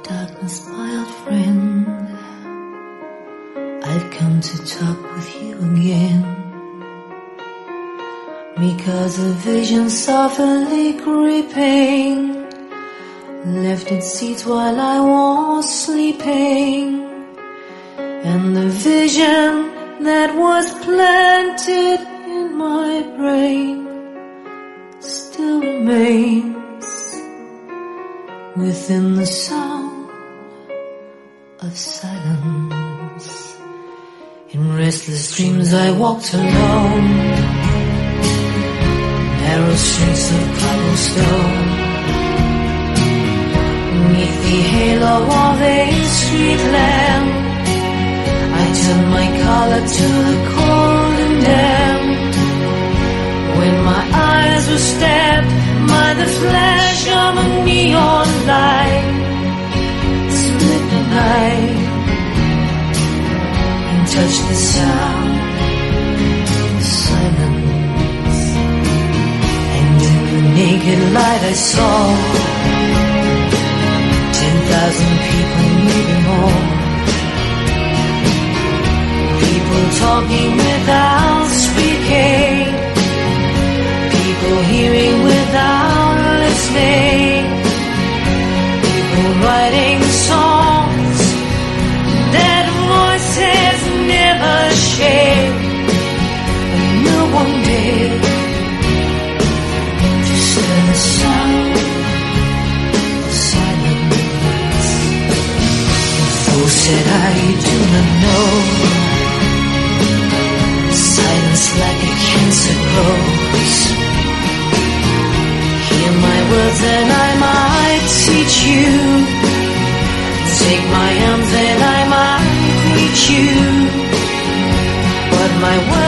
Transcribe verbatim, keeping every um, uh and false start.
darkness, my old friend, I've come to talk with you again, because a vision softly creeping left its seeds while I was sleeping, and the vision that was planted in my brain still remains within the sound of silence. In restless dreams I walked alone, narrow streets of cobblestone, beneath the halo of a street lamp. I turned my collar to the cold and damp, when my eyes were stabbed by the flash of a neon light. Split the night and touched the sound of silence, and in the naked light I saw ten thousand people, maybe more, people talking without speaking, people hearing without listening, people writing songs that voices never shared, and no one did to stir the sound of silence. The fool said, I do not know, silence like a cancer grows. Hear my words and I might teach you, take my arms and I might reach you, but my words